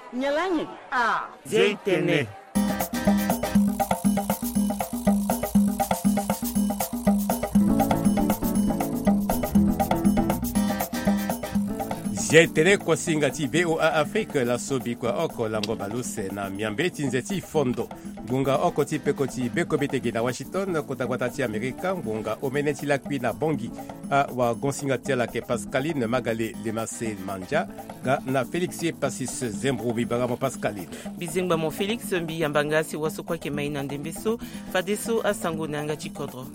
Nyalanyi. Zeitene. Zeitene kwa singati VOA Afrique la sobi kwa oko lango baluse na miambe tinzeti fondo. Bunga oko ti peko ti beko betege na Washington kota kwata ti Amerika bunga omeneti la kui na bongi a wa gonsingatia la ke Pascaline Magale Lemase Manja ga na Felix Pasis Zembro bibara mo Pascaline. Bizingba mo Felix mbi yambangasi waso kwa ke maina ndembeso fadeso asango nanga chikodro.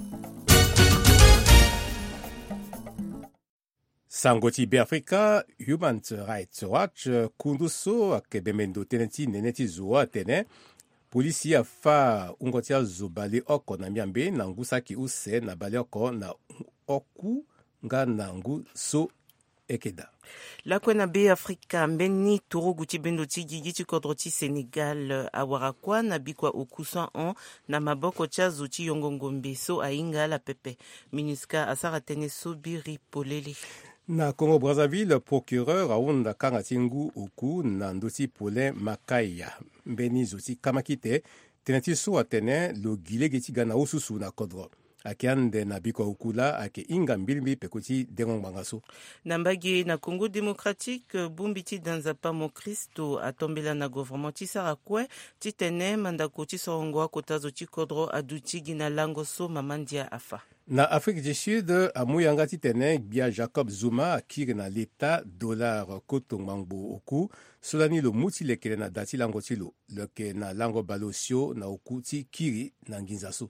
Sangoti Africa Human Rights Watch kunduso akebemendo teneti neneti zuwa tene polisi afa ungotia zubali oko na miambe na ngusaki use na bali oko na oku nga na nguso ekeda. La kwena be Afrika mbeni toro guti bendo ti gigi ti kodro ti Senegal awarakwa na bikwa okusa on na maboko cha zuti yongongombe so ainga la pepe minuska asara tene sobiri polele. Na Congo Brazzaville, procureur aunda kanga tingu oku na ndoti Paulin Makaya mbeni zuti kamakite teneti so atene lo gilegeti gana ususu na kodro. Akiande na biko ukula ake inga mbilimi pekuti dengon bangaso. Nambagi na Congo démocratique bumbiti danzapa mo Kristo atombela na gouvernement ti sarakwe ti tene mandako ti sorongo kotazo ti kodro aduti gina lango so mamandia afa. Na Afrique du Sud, amuyanga ti tene bia Jacob Zuma akiri na l'État dollar koto mangbo oku solani lo muti lekele na dati lango ti lo leke na lango balosio na oku ti kiri na nginzaso.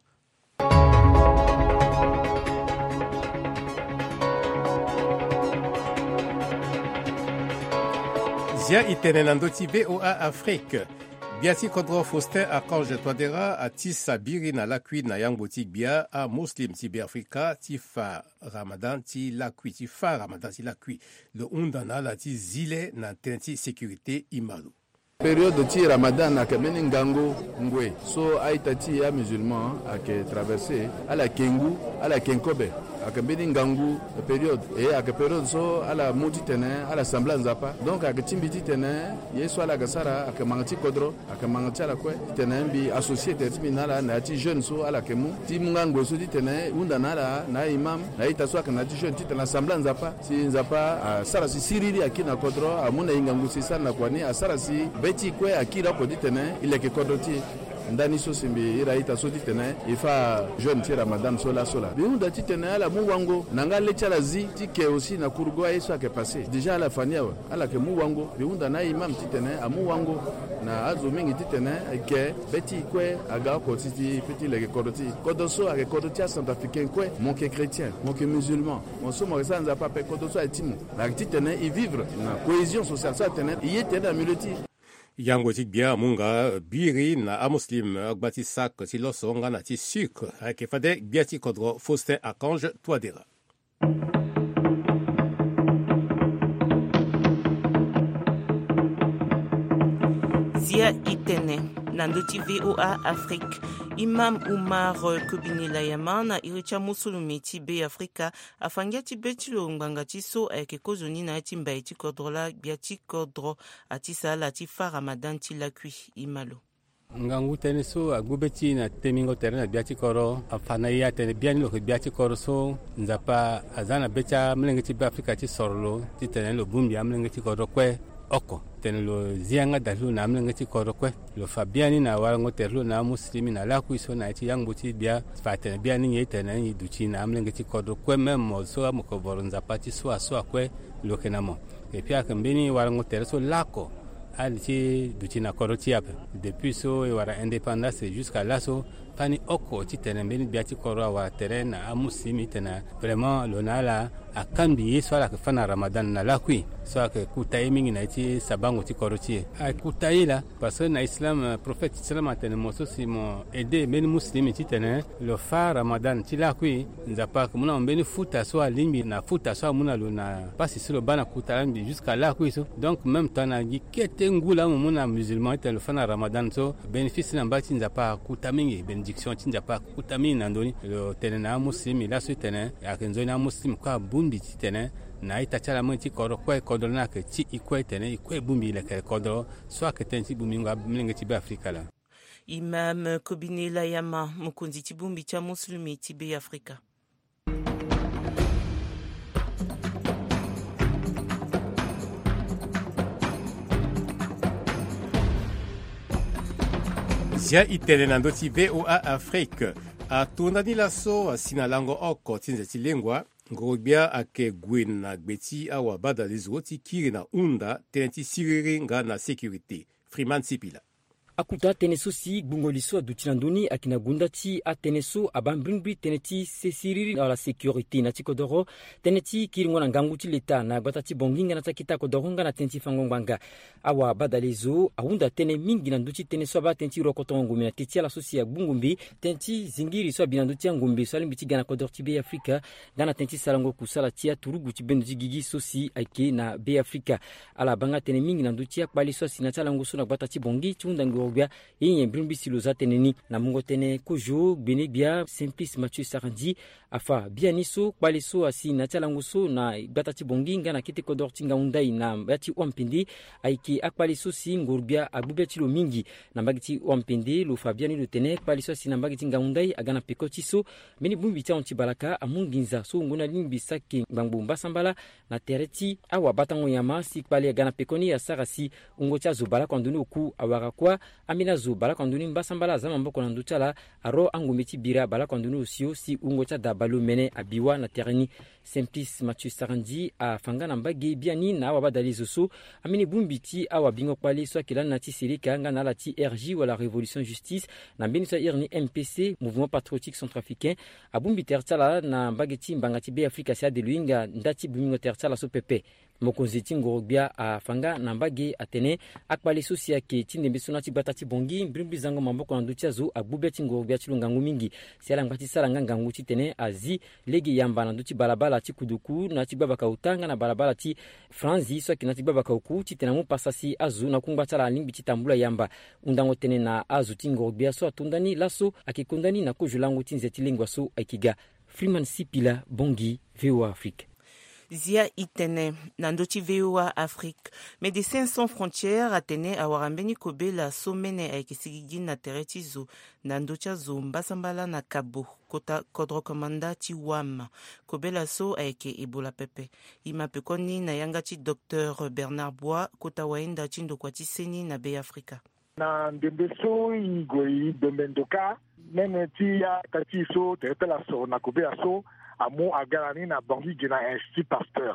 Zia itene na ndoti VOA Afrique. Biati kodro Faustin Archange Touadéra ati sabiri na lakui na yang botik bia a muslim ti Afrika ti fa Ramadan ti lakui ti fa Ramadan ti lakui le undana la ti zile na tenti sécurité imalu. Période ti Ramadan ake meni ngango ngwe so aita ti ya musulman ake traversé ala kengu ala kenkobe ake meni ngangu période et ake période so ala muti tene ala sambla nzapa donc ake timbiti tene yeso ala gasara ake mangati kodro ake mangati ala kwe tene bi associé tertimi nala na ti jeune so ala kemu ti ngango so ti tene unda nala na imam na ita so ake na ti jeune ti tene sambla nzapa si nzapa sara si siriri akina kodro amuna ngangu si sana kwani asara si ti kwe akira ko ditene ile ke kodoti ndani so simbi iraita so ditene ifa jeune ti Ramadan sola bi unda ditene ala muwango nanga lecha la zi ti ke aussi na kurgo eso ke passé déjà la fania ala ke muwango bi unda na imam ditene amuwango na azu mingi ditene ke beti kwe aga ko ti petit le kodoti kodoso ake kodoti centrafricain kwe mon ke chrétien mon ke musulman mon so mo sanza pa pe kodoso atimu la ditene y vivre na cohésion sociale ça tene yete na multi Yango tik bia munga biri na amuslim agbati sak ti loso nga na ti sucre ake fade bia ti kodro Faustin Archange Touadéra. Zia itene nandoti VOA Afrique Imam Umar Kubinila Yamana iricha musulumi ti be Afrika afangia ti beti lo ngbanga ti so ayeke kozoni na ti mbaye ti kodro la bia ti kodro ati sala ti fa Ramadan ti lakui imalo. Ngangu tene so agubeti na temingo terena biati koro afana ya tene biani lo biati koro so nzapa azana becha mlenge ti Afrika ti sorlo ti tene lo bumbi amlenge ti koro kwe oko tene lo zianga dalu na mlenge ti koro kwe lo fabiani na warango terlo na muslimi na laku iso na ti yangu ti bia fa tene biani ye tene ni duchi na mlenge ti koro kwe memo so amko boro nzapa ti so kwe lo kenamo e pia kambini warango terso lako aliti dutina koroti ape depuis so e wara indépendance jusqu'à là so pani oko ti tene mbeni biati koro wa terrain a muslimi tena vraiment lonala akambi yeso ala kufana Ramadan na lakui so ake kutai mingi na ti sabango ti koroti a kutai la parce que na islam prophète islam tene moso si mo aider mbeni muslimi ti tene lo fa Ramadan ti lakui nzapa kumuna mbeni futa so alimbi na futa so muna lo na pasi sur le bana kutalambi jusqu'à lakui so donc même tana gi kete ngula muna musulman tene lo fa Ramadan so bénéfice na mbati nzapa kutamingi bénédiction ti nzapa kutamingi na ndoni lo tene na muslimi la so tene akenzoni na muslim kwa bumbi ti tene na itachala mwe ti koro kwe kodolo na ke ti ikwe tene ikwe bumbi le ke kodolo so ke ten ti bumbi nga mlenge ti be Afrika la. Imam Kobine Layama mukunzi ti bumbi cha muslimi ti be Afrika. Zia itele na ndoti VOA Afrique atundani laso sina lango oko tinze tilengwa ngorobia ake gwen na gbeti awa badalizo ti kiri na unda teneti siriri nga na sécurité. Freeman Sipila. Akuta teneso si bungoliso adutina nduni akina gunda ti ateneso abambringbi teneti sesiriri na la sécurité na tikodoro teneti kiringona ngangu ti leta na gbata ti bonginga na takita kodoronga na tenti fangongbanga awa badalezo aunda tene mingi na nduti teneso aba tenti rokoto ngumi na teti ala sosi ya bungumbi tenti zingiri so abina nduti ngumbi so alimbi ti gana kodor ti be Afrika gana tenti salango kusala ti turugu ti bendu ti gigi sosi ake na be Afrika ala banga tene mingi na nduti akpali so sina salango so na gbata ti bongi ti unda ngobia yenye brimbi siloza teneni na mungo tene kojo gbene bia Simplice Mathieu Sarandi afa bia niso kwaliso asi na talanguso na gbata ti bonginga na kiti kodor tinga undai na bati ompindi aiki akwaliso si ngorbia agbubeti lo mingi na bagiti ompindi lo fabiani lo tene kwaliso asi na bagiti ngaundai agana pekotiso meni bumbi ta onti balaka amunginza so ngona limbi sake ngbangu mbasambala na tereti awa batango yama si kwali agana pekoni ya sarasi ungocha zobala kwanduni oku awara kwa amina zo bala kwanduni mbasambala zama mboko na ndutala aro angumeti bira bala kwanduni osio si ungocha dabalu mene abiwa na tereni Simplice Mathieu Sarandi a fangana mbagi biani na awa badalizo so amini bumbiti awa bingo kwali so akilana na ti sirika nga na la ti RJ wala Révolution Justice na mbeni so irni MPC Mouvement Patriotique Centrafricain abumbi tertala na mbageti mbangati be Afrika sia de luinga ndati bumingo tertala so pepe mokonzi ti ngorobia a fanga na mbagi atene akpali so sia ke ti ndembe so na ti gbata ti bongi mbrimbi zango mamboko na nduti azo agbube ti ngorobia ti lungangu mingi sia ngati sala ngangu ti tene azi legi yamba na nduti balabala ti kuduku na ti babaka utanga na balabala ti Franzi so ki na ti babaka uku ti tena mu pasasi azu na kungbata la limbi ti tambula yamba undango tene na azu ti ngorobia so atundani laso akikundani na kojulangu ti nzeti lingwa so akiga Freeman Sipila Bongi VOA Afrique. Zia itene nandochi VOA Afrique. Médecins Sans Frontières atene awarambeni kobela somene aikisigigi na tereti zo nandocha zo mbasambala na Kabo kota kodro komanda ti wam kobela so aike Ebola pepe ima pekoni na yangati Dr Bernard Bois kota waenda chindo kwa tiseni na Be Africa. Na ndembeso igoi domendoka nene ti ya tati so tereta so na kobela so amo agarani na Bangui gena Institut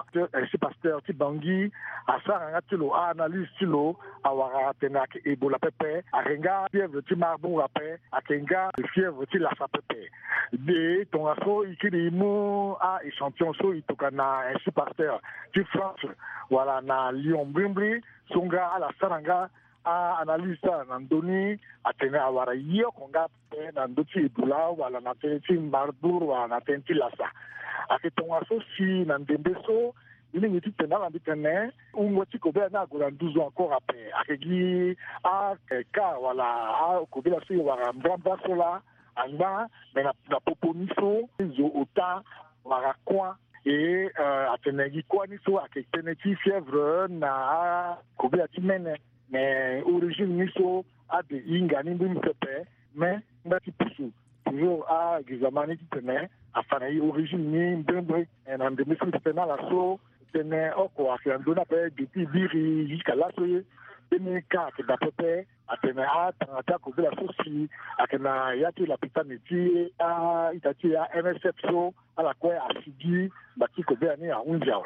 Pasteur ti Bangui asanga tilo analyse tilo awara tenak Ebola pepe arenga fièvre ti marbourg ape akenga fièvre ti lassa pepe de ton aso ikiri mu a échantillon so itoka na Institut Pasteur ti France wala na Lyon Brimbri songa ala saranga a analyse na ndoni atene awara yo konga pe na ndoti Ebola wala na tenti marbourg wala na tenti lassa aketonga so si na ndembeso ili ngiti tena la bitene ungoti kobela na gola 12 ans encore après akegi a ka wala a kobela so wala mbamba sola anga na poponiso zo ota wala kwa et atenegi kwa ni so aketeneti fièvre na kobela timene mais origine niso a de inga ni mbim pepe mais ngati pusu toujours a gizamani tene afana yi origine ni mbembre en andemisu tena la so tene oko akiandona pe depuis biri jusqu'à la so tene ka ke da pepe atene a tata ko la so si akena yati la pitani ti a itati a MSF so ala kwa asidi baki ko be ani a unja.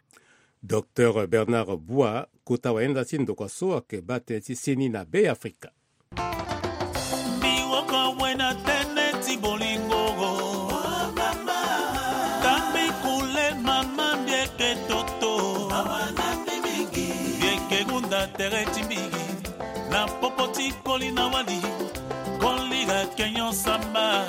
Dr Bernard Bois kota waenda tindo kwa so ke bate ti seni na Be Africa. Biwoko wena tene ti bolingo mama kambi kule mama bieke toto awana mingi bieke gunda tereti mingi na popoti koli na wali koli ga kenyo samba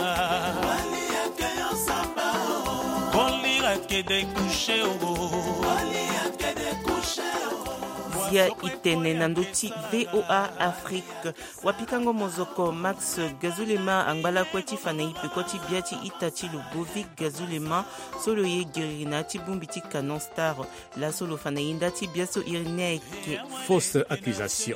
koli ga kede couché o koli ga kede couché zia itene nandoti VOA Afrique wapikango mozoko Max Gazulema angbala kweti fana ipe koti biati itachi Lubovic Gazulema solo ye gerina ti bumbiti Canon Star la solo fana indati biaso irineke fausse accusation.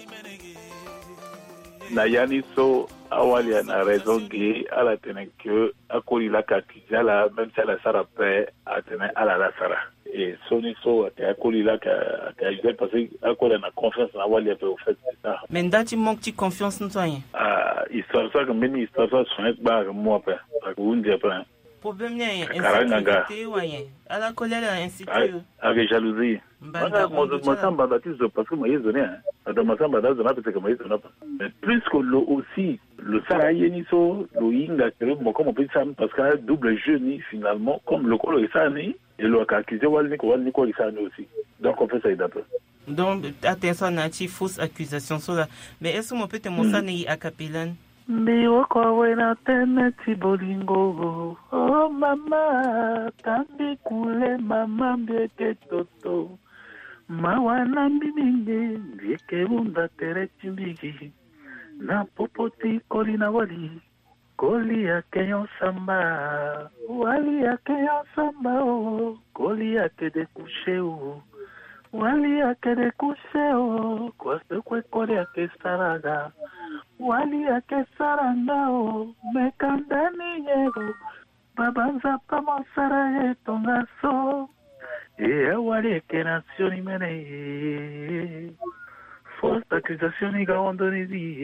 Nayani so awali na raison gay à la tene que akoli la kakija la même si la sara pe atene ala la sara et soni so akoli la kakija parce que akoli na confiance na awali pe au fait ça mais ndati manque ti confiance ntoyen histoire ça que mini histoire ça sonet ba moi pe undi après problème ni insécurité wayen ala kolera insécurité avec jalousie moi samba baptiste parce que moi yezone dans ma samba dans zona parce que moi yezone mais plus que le aussi le sarayeniso le inga que moi comme on peut ça parce que double jeu ni finalement comme le colo ça ni et le accusé walni ko ça aussi donc on fait ça d'après donc attention nati fausse accusation sur là mais est-ce qu'on peut te montrer ni akapelan Miwoko wena tene tibolingo oh mama tambi kule mama mbieke toto mawana mbiminge mbieke unda tere chimbigi na popoti koli na wali koli ya kenyo samba wali ya kenyo samba oh koli ya kede kushe oh wali ya kede kushe oh kwa sekwe koli ya kesaraga wali ake sarangao mekandani yego babanza pamosara etongaso wali ake nasioni mene fausse accusation iga ondonizi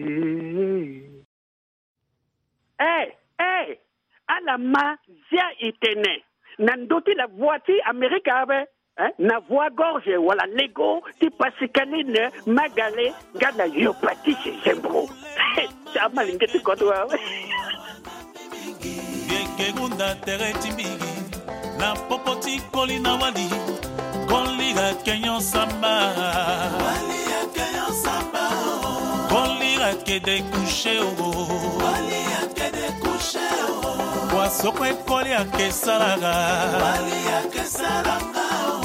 alama zia itene nandoti la voiture américaine na voix gorge wala lego ti pasikaline magale gana yopati sembro chama lingeti kodwa yekegunda tereti mbigi na popoti koli na wali koli ga kenyo samba wali ya kenyo samba koli ga kede coucher wali ya kede coucher kwa sokwe koli ya kesalaga wali ya kesalaga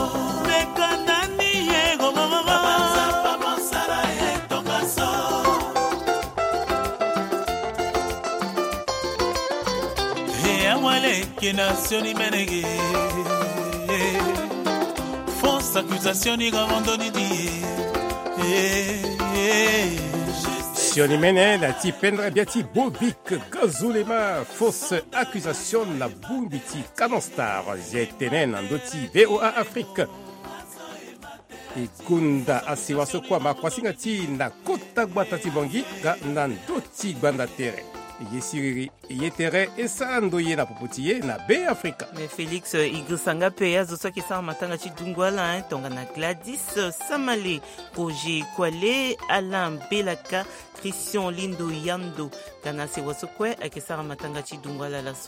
Nation menege fausse accusation ni gavandoni di Sioni mene na ti pendra biati Bobik Gazulema fausse accusation la bumbiti Canon Star jetenen andoti VOA Afrique e gunda asiwa sokwa makwasinga ti na kota gbata ti bongi ga nandoti gbanda tere yesiriri yetere esando ye na popotiye na be Afrika. Mais Félix Igusanga Peya zo soki sa matanga ci dungwala tonga na Gladys Samale Roger Kwale Alain Belaka Christian Lindo Yando kana se wasokwe akisa matanga ci dungwala lasu.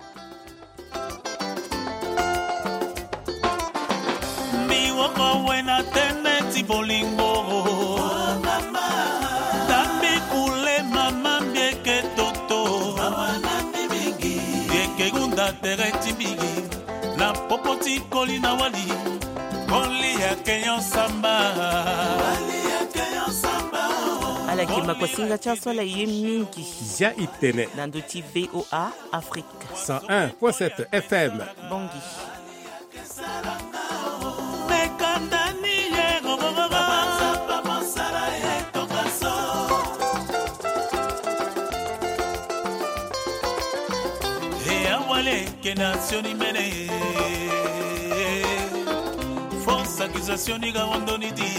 Mi wako wena tene ti bolingo mama tambi kule mama mbieke Kegunda tereti bigi na popoti koli na wali koli ya kenyo samba wali ya kenyo samba ala kima kwa singa chaso la ye mingi zia itene nandoti VOA Afrique 101.7 FM Bongi mekandani yego baba mosara etokaso que nation mene fausse accusation ni gawandoni di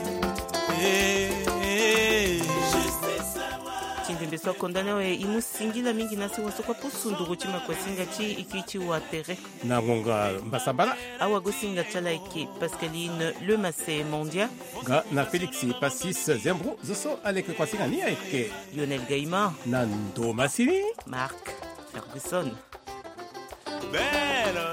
Chindembe so kondana we imusingila mingi nasi wasokwa pusundu kuchima kwa singa chi ikichi wa tere na ngonga mbasambala awa gosinga chala eke Pascaline Le Massé Mondia ga na Félix Passis Zembro zoso aleke kwa singa ni eke Lionel Gaima na Ndo Masini Marc Ferguson Belle